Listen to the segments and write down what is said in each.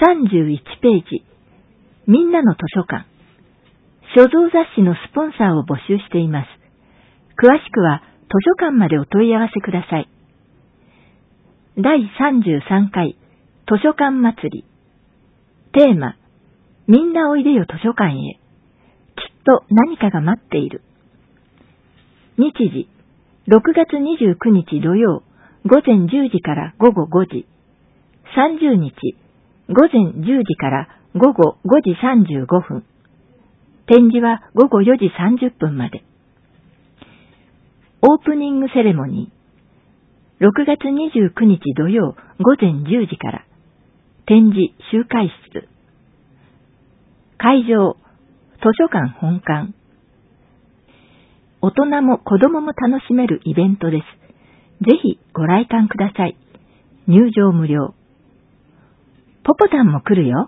31ページ、みんなの図書館。所蔵雑誌のスポンサーを募集しています。詳しくは図書館までお問い合わせください。第33回図書館祭り。テーマ、みんなおいでよ図書館へ。きっと何かが待っている。日時、6月29日土曜、午前10時から午後5時。30日、午前10時から午後5時35分。展示は午後4時30分まで。オープニングセレモニー。6月29日土曜午前10時から。展示集会室。会場、図書館本館。大人も子供も楽しめるイベントです。ぜひご来館ください。入場無料。ポポタンも来るよ。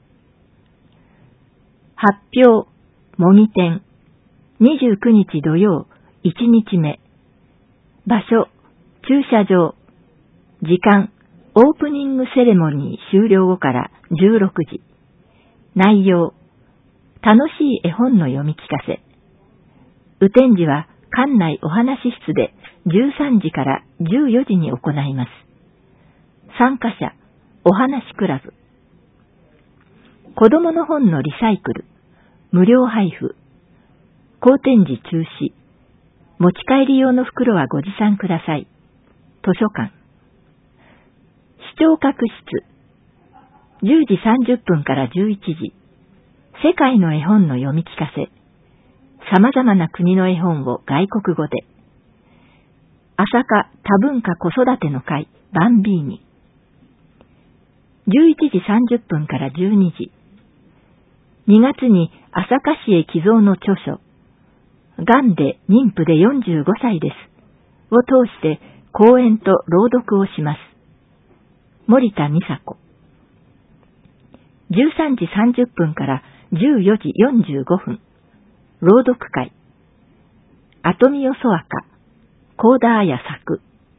発表、模擬展。29日土曜、1日目。場所、駐車場。時間、オープニングセレモニー終了後から16時。内容、楽しい絵本の読み聞かせ。雨天時は館内お話室で13時から14時に行います。参加者、お話クラブ。子供の本のリサイクル、無料配布。公展時中止。持ち帰り用の袋はご持参ください。図書館。視聴覚室。10時30分から11時。世界の絵本の読み聞かせ。様々な国の絵本を外国語で。朝霞多文化子育ての会バンビーニ。11時30分から12時。2月に朝霞市へ寄贈の著書、がんで妊婦で45歳です。を通して講演と朗読をします。森田美佐子。13時30分から14時45分。朗読会。後見よそわか。幸田彩作。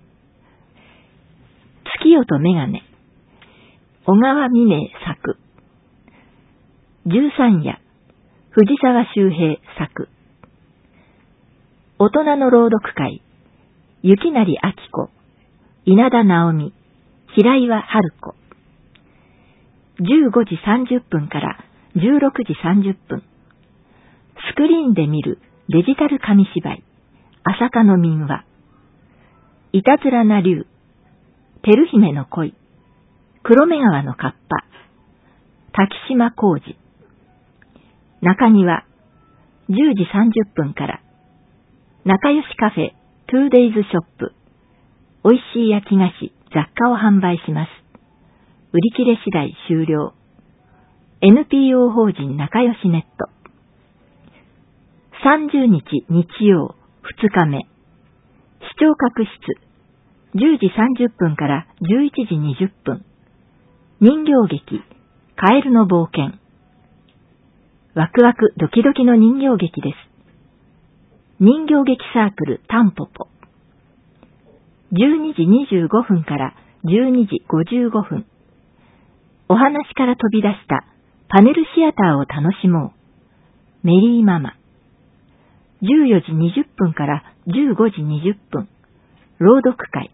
月夜とメガネ。小川美明作。13夜。藤沢周平作。大人の朗読会。雪成明子。稲田直美。平岩春子。15時30分から16時30分。スクリーンで見るデジタル紙芝居。朝霞の民話。いたずらな竜。照姫の恋。黒目川のカッパ。滝島浩二。中庭。10時30分から。仲良しカフェ、トゥーデイズショップ。美味しい焼き菓子、雑貨を販売します。売り切れ次第終了。NPO 法人仲良しネット。30日日曜、2日目。視聴覚室。10時30分から11時20分。人形劇、カエルの冒険。ワクワクドキドキの人形劇です。人形劇サークルタンポポ。12時25分から12時55分。お話から飛び出したパネルシアターを楽しもう。メリーママ。14時20分から15時20分。朗読会。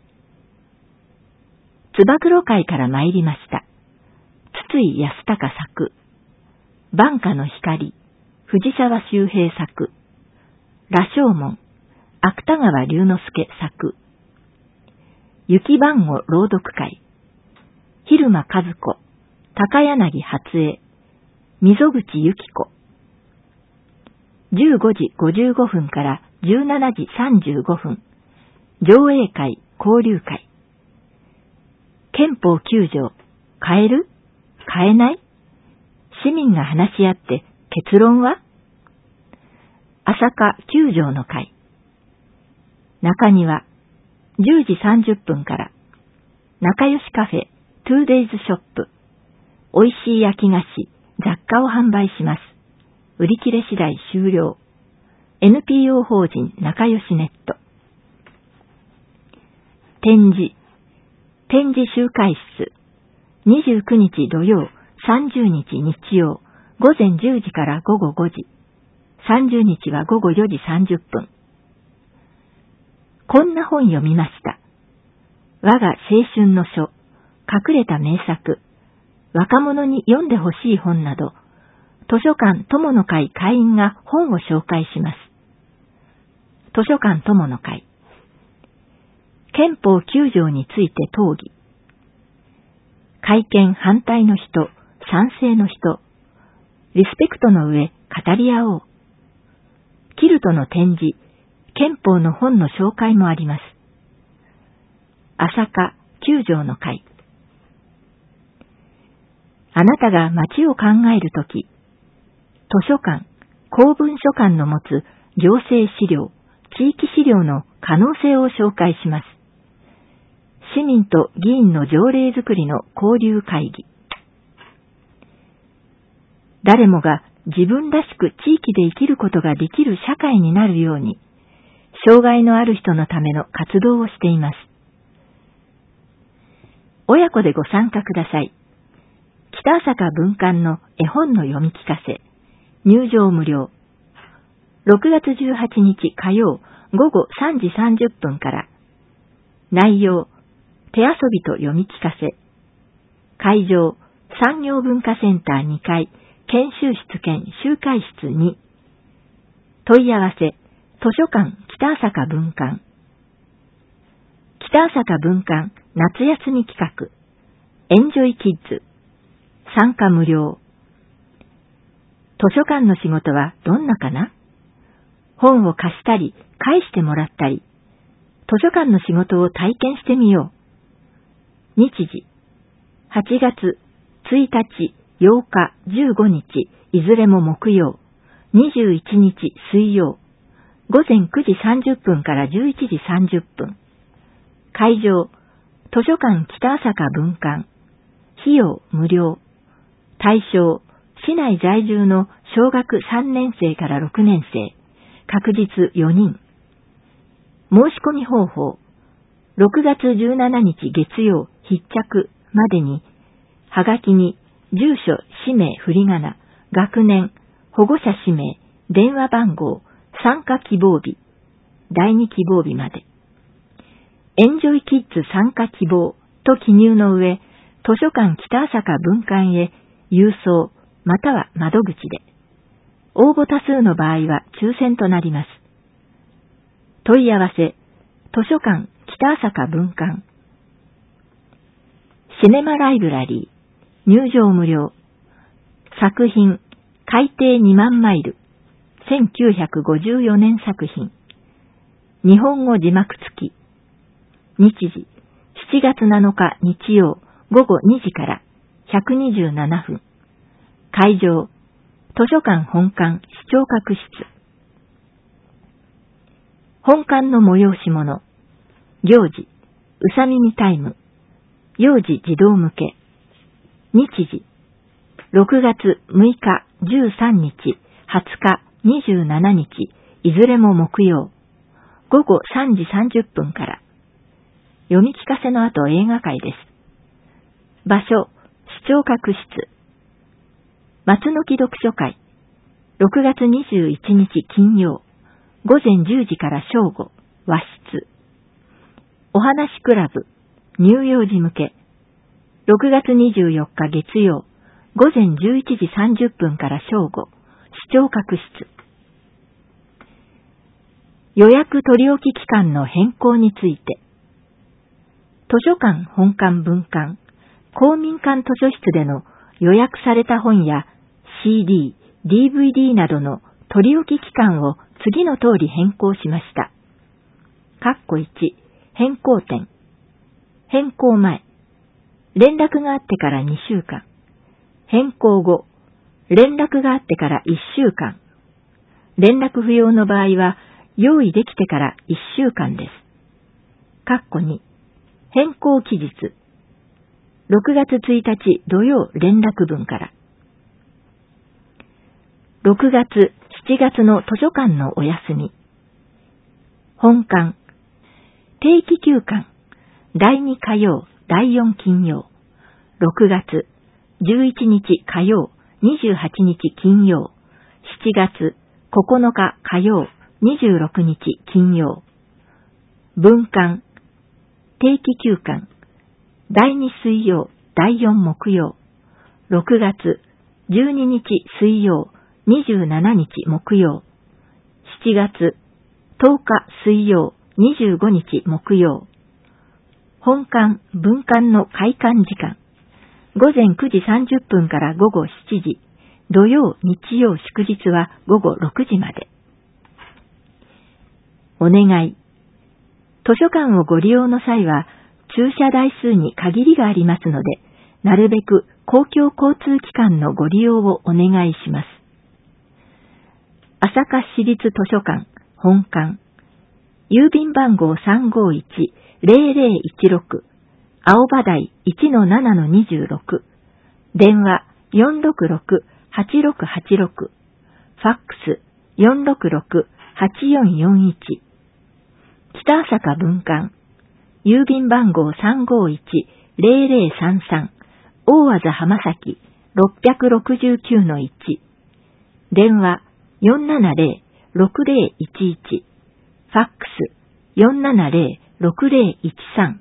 つば九郎会から参りました。筒井康隆作。晩夏の光。藤沢周平作。羅生門。芥川龍之介作。雪番号朗読会。蛭間和子。高柳初江。溝口由紀子。15時55分から17時35分。上映会、交流会。憲法9条。変える？変えない？市民が話し合って結論は？朝霞9条の会。中庭。10時30分から。仲良しカフェ、トゥーデイズショップ。美味しい焼き菓子、雑貨を販売します。売り切れ次第終了。NPO 法人仲良しネット。展示集会室。29日土曜、 30日日曜、午前10時から午後5時。30日は午後4時30分。こんな本読みました。我が青春の書、隠れた名作、若者に読んでほしい本など、図書館友の会会員が本を紹介します。図書館友の会。憲法9条について討議。改憲反対の人、賛成の人、リスペクトの上語り合おう。キルトの展示、憲法の本の紹介もあります。朝霞9条の会。あなたが街を考えるとき、図書館、公文書館の持つ行政資料、地域資料の可能性を紹介します。市民と議員の条例作りの交流会議。誰もが自分らしく地域で生きることができる社会になるように、障害のある人のための活動をしています。親子でご参加ください。北朝霞文館の絵本の読み聞かせ。入場無料。6月18日火曜午後3時30分から。内容、手遊びと読み聞かせ。会場、産業文化センター2階、研修室兼集会室2。問い合わせ、図書館北朝霞文館。北朝霞文館夏休み企画。エンジョイキッズ。参加無料。図書館の仕事はどんなかな？本を貸したり、返してもらったり、図書館の仕事を体験してみよう。日時、8月1日、8日、15日、いずれも木曜、21日水曜、午前9時30分から11時30分。会場、図書館北朝霞文館。費用無料。対象、市内在住の小学3年生から6年生、確実4人。申し込み方法、6月17日月曜必着までに、はがきに住所、氏名、振り仮名、学年、保護者氏名、電話番号、参加希望日、第2希望日まで。エンジョイキッズ参加希望と記入の上、図書館北朝霞文館へ郵送または窓口で。応募多数の場合は抽選となります。問い合わせ、図書館北朝霞文館。シネマライブラリー、入場無料。作品、海底2万マイル、1954年作品。日本語字幕付き。日時、7月7日日曜午後2時から127分。会場、図書館本館視聴覚室。本館の催し物。行事、うさ耳タイム。幼児児童向け。日時、6月6日、13日、20日、27日、いずれも木曜。午後3時30分から。読み聞かせの後映画会です。場所、視聴覚室。松の木読書会。6月21日金曜。午前10時から正午。和室。お話クラブ。乳幼児向け。6月24日月曜。午前11時30分から正午。視聴覚室。予約取り置き期間の変更について。図書館本館文館、公民館図書室での予約された本や CD、DVD などの取り置き期間を次の通り変更しました。1、変更点。変更前。連絡があってから2週間。変更後。連絡があってから1週間。連絡不要の場合は用意できてから1週間です。2、変更期日。6月1日土曜連絡分から。6月、7月の図書館のお休み。本館。定期休館。第2火曜、第4金曜。6月、 11日火曜、28日金曜、7月9日火曜、26日金曜。分間、定期休館、第2水曜、第4木曜。6月12日水曜、27日木曜。7月10日水曜、25日木曜。本館、分館の開館時間。午前9時30分から午後7時。土曜、日曜、祝日は午後6時まで。お願い。図書館をご利用の際は、駐車台数に限りがありますので、なるべく公共交通機関のご利用をお願いします。朝霞市立図書館、本館。郵便番号351-0016、青葉台 1-7-26。電話466-8686。ファックス466-8441。北朝霞分館。郵便番号351-0033、大和田浜崎 669-1。電話470-6011。ファックス470-6013。